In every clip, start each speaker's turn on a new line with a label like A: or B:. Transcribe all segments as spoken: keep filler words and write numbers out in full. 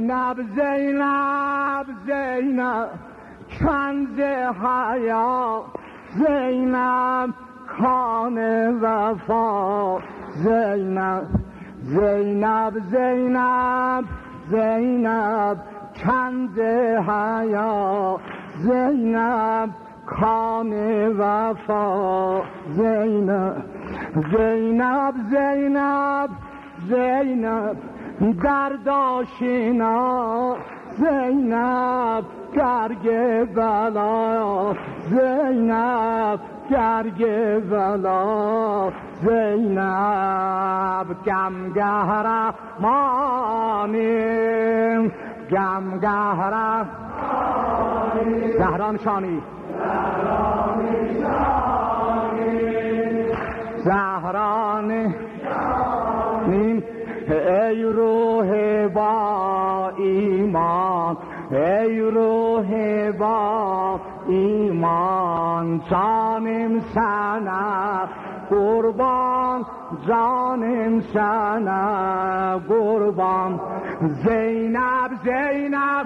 A: زینب زینب زینب کنز حیا زینب کان وفا زینب زینب زینب زینب کنز حیا زینب کان وفا زینب زینب زینب زینب درد آشنا زینب گرگ بلا زینب گرگ بلا زینب گمگهر مانیم گمگهر زهران شانی زهران شانی ای روح با ایمان ای روح با ایمان جانم سنه قربان جانم سنه قربان زینب زینب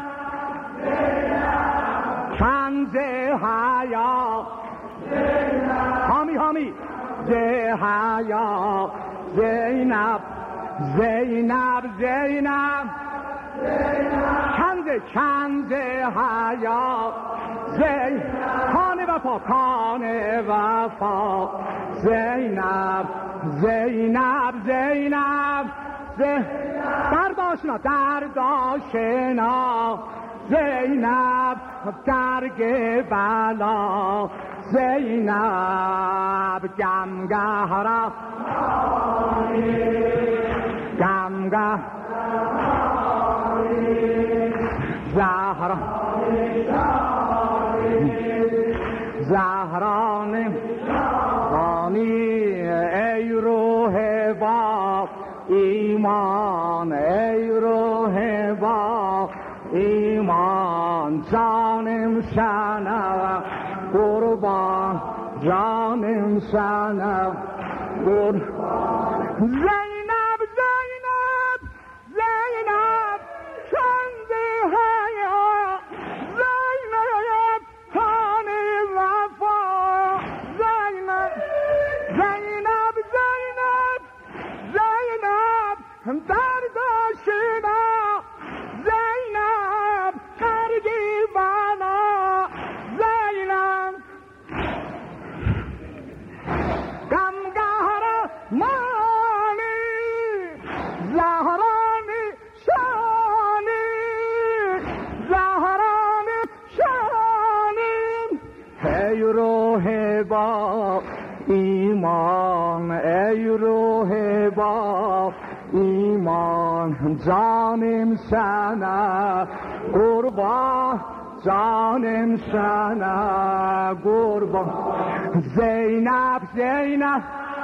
A: کنز حیا حامی حامی زه حیا زینب زینب زینب کنز کنز حیا زینب کان وفا کان وفا زینب زینب زینب درداشنا درداشنا زینب درگ بلا زینب گمگهر گمگه زهرا زهران رانی ای روح با ایمان ای روح با ایمان جانم شنو قربان جانم شنو قربان زینب زینب زینب کنز حیا زینب کان وفا زینب زینب زینب زینب درد آشنا زینب خرگی بنا زینب غمگهر مانی زهرانی شانی زهرانی شانی ای روح با ایمان ای روح با ایمان جانم سنه قربان جانم سنه قربان زینب زینب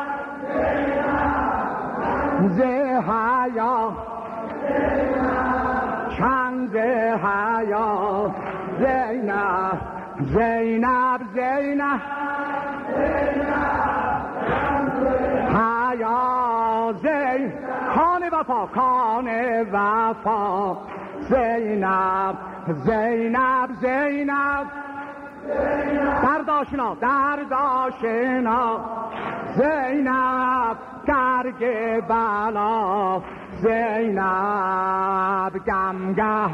A: زه حیا کنز حیا زینب زینب زینب حیا زین کان وفا کان وفا زینب زینب زینب درداشنا درداشنا زینب گرگ بلا زینب گمگه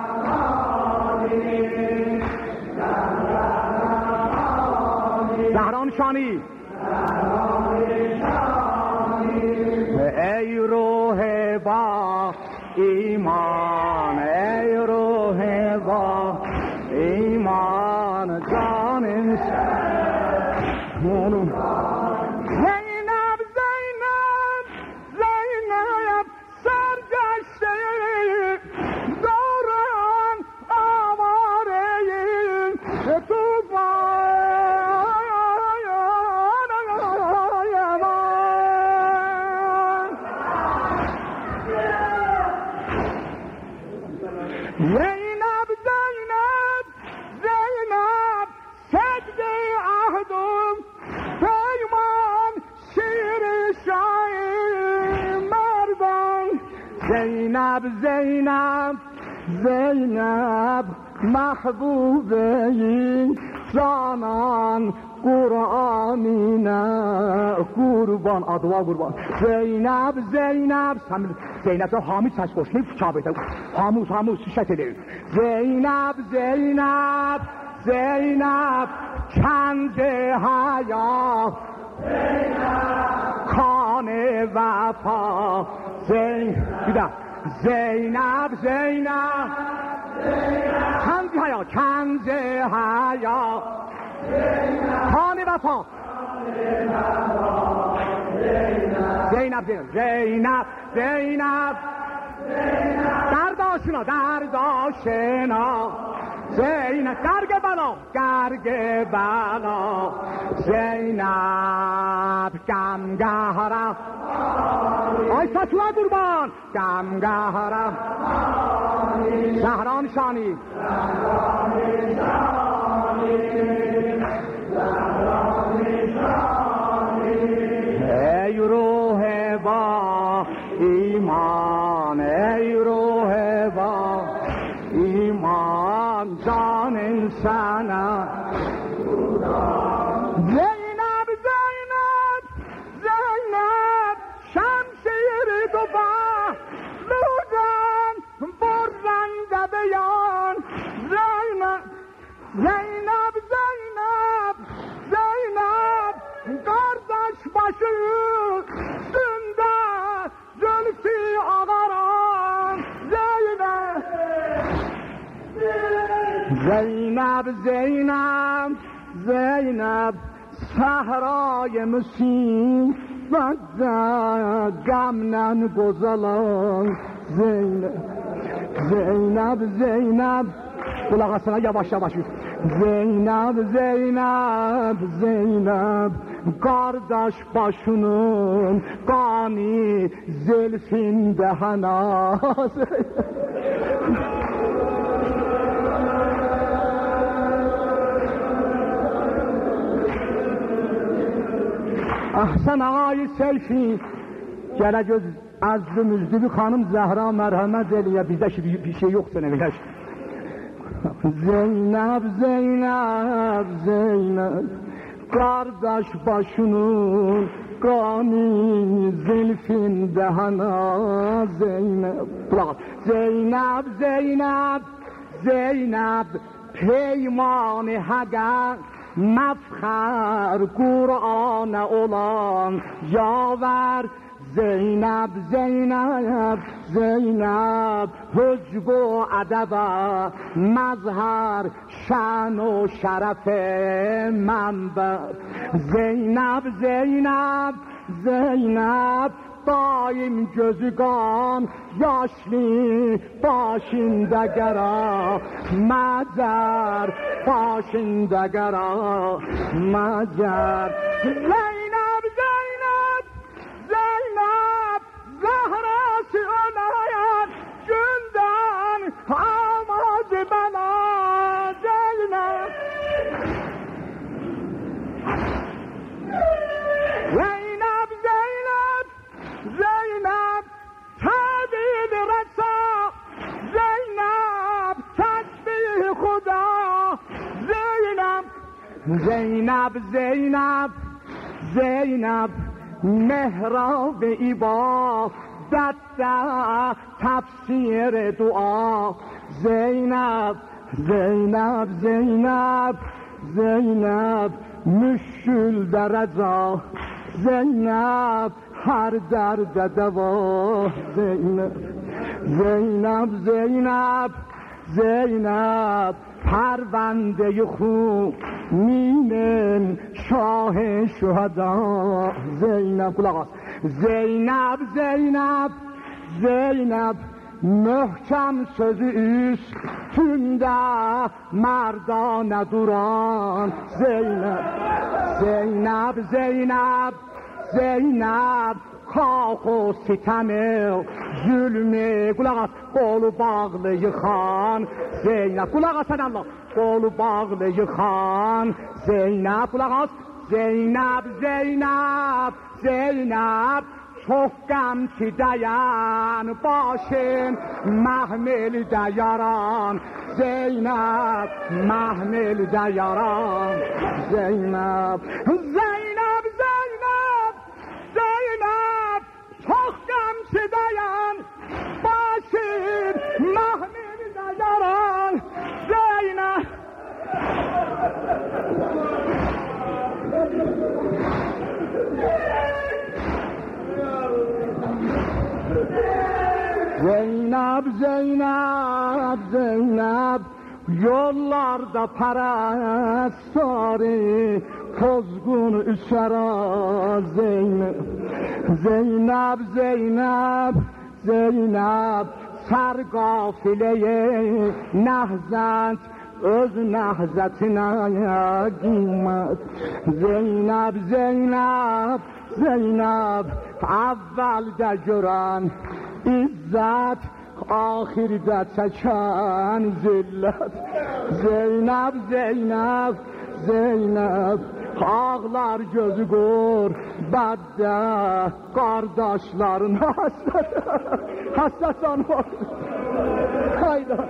A: زهران شانی ای روح با ایمان ای روح با ایمان جانم زینب زینب زینب سرگشته دوران آواره زینب زینب زینب سجده عهدم پیمان شیر شاهی مردان زینب زینب Zeynep mahbubeyi canan Kur'an'ına kurban, adıva kurban. Zeynep, Zeynep, sen Zeynep'e Hamid ses koşmayıp Kabe'de Hamuz, Hamuz şişet edeyim. Zeynep, Zeynep, Zeynep, kendi hayat. Zeynep, kane vefa. Zeynep, bir daha. Zeynep, Zeynep, Zeynep, kendi hayat, kendi hayat. Kane vefa. Zeynep, Zeynep, Zeynep, Zeynep, derdاشına, derdاشına. Zeynep, gerge bela, gerge bela. Zeynep, gamgahara. Ay saçına kurban, gamgahara. Zahran şani. Ey ruhe ba iman, ey ruhe ba iman, canın sana. Zeynep, Zeynep, Zeynep, şemşiri duba, luzen, borrende beyan. Zeynep, Zeynep, Zeynep, Zeynep, kardeş başı üstünde zülfü ağaran. Zeynep, Zeynep, Zeynep, Zeynep, sahrayı musibette gamlen bozalan. Zeynep, Zeynep, Zeynep, kulak asına yavaş yavaş. Zeynep, Zeynep, Zeynep, kardeş başının kani zülfinde hana. Ahsen ağayı selfie, gələ göz əzlü müzdü bir xanım Zəhra mərhəmət eləyə, bizdə ki bir şey yoxdur nə bilək. Zeynep, Zeynep, Zeynep, kardeş başının kani zülfinde hana. Zeynep, Zeynep, Zeynep, Zeynep, peyman-ı haqa mefkhar Kur'an'a olan yaver. Zeynep, Zeynep, Zeynep, hücbu adaba mazhar şan o şerefe menber. Zeynep, Zeynep, Zeynep, daim gözü kan yaşlı başında gara macar, başında gara macar. Zeynep, Zeynep, Zeynep, Zahra'sı önayan günden amacı bana. Zeynep, Zeynep, Zeynep, Zeynep, tadil resa. Zeynep, tesbih Khuda. Zeynep, Zeynep, Zeynep, Zeynep, mehrab ibadette tefsir dua. Zeynep, Zeynep, Zeynep, Zeynep, müşkül derece. Zeynep, her derde deva. Zeynep, Zeynep, Zeynep, Zeynep, پرونده خونین شاه شهدا. زینب کلاغاز. Zeynep, Zeynep, Zeynep, möhkem sözü üstünde merdane duran. Zeynep, Zeynep, Zeynep, Zeynep, kah o sitemi, zulmü, kulak as, kolu bağlı yıkan. Zeynep, kulak as sen Allah, kolu bağlı yıkan. Zeynep, kulak as, Zeynep, Zeynep, Zeynep, حکم که دیان باشین محمل دیاران زینب محمل دیاران زینب زینب زینب زینب حکم که دیان باشین محمل دیاران زینب Zeynep, Zeynep, Zeynep yollarda perestari pozgun üşera Zeynep Zeynep, Zeynep, Zeynep ser gafileye nehzet öz nehzetine giymet Zeynep, Zeynep, Zeynep evvelde gören İzzet ahirde çeken zillet Zeynep, Zeynep, Zeynep ağlar gözü gör bedde kardeşlerin hasret hasret anlar hayda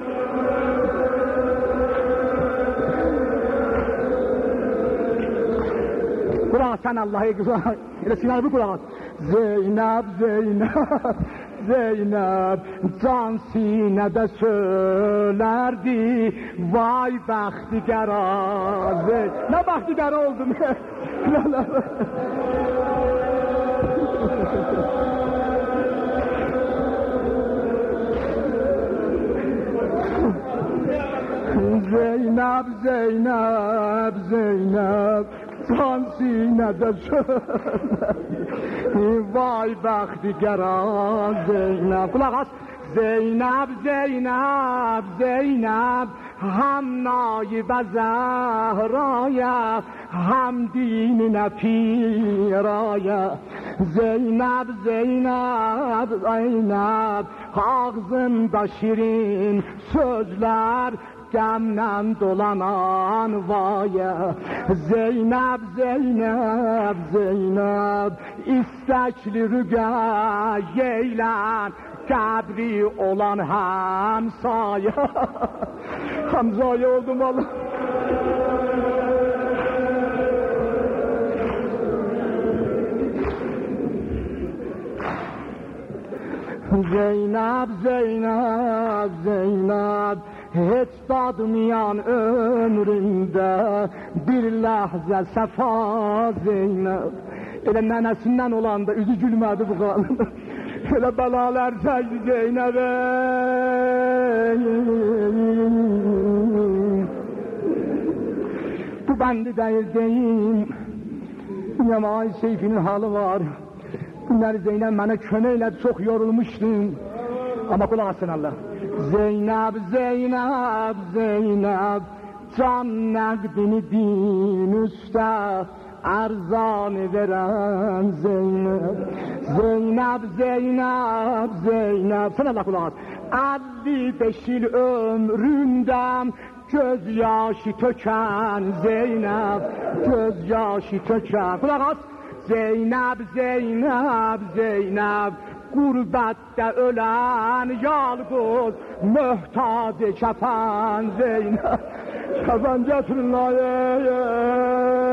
A: Kur'an sen Allah'a güzel ile sinar bu Kur'an Zeynep, Zeynep Zeynep can sinede söylerdi vay baxtigara ne baxtigara oldum Zeynep, Zeynep, Zeynep can sinede söylerdi vay baxtigara Zeynep kulak as Zeynep, Zeynep, Zeynep hem naibe Zehra'ya hem dinine piraya Zeynep, Zeynep, Zeynep ağzında şirin sözler Gemden dolanan vaya Zeynep, Zeynep, Zeynep İstekli rügeylen Kadri olan hamsaya Hamzaya oldum vallahi Zeynep, Zeynep, Zeynep hiç tadmayan ömrümde bir lahze sefa Zeynep Elə nənəsindən olanda üzü gülmədi bu qalın Elə bəlalar çəkdi Zeynep'e Bu bəndi deyil deyim Yamay Seyfinin halı var Bunları Zeynep mənə kömək elədi çox yorulmuşdum Ama kulaq asın Allah Zeynep, Zeynep, Zeynep can nəqdini din üstə erzanı veren Zeynep Zeynep, Zeynep, Zeynep Sen Allah kulağız elli beş yıl ömründen göz yaşı töken Zeynep göz yaşı töken kulağız Zeynep, Zeynep, Zeynep gurbette ölen yalgız mühtaç kefen Zeynep Kefen getirin la ye ye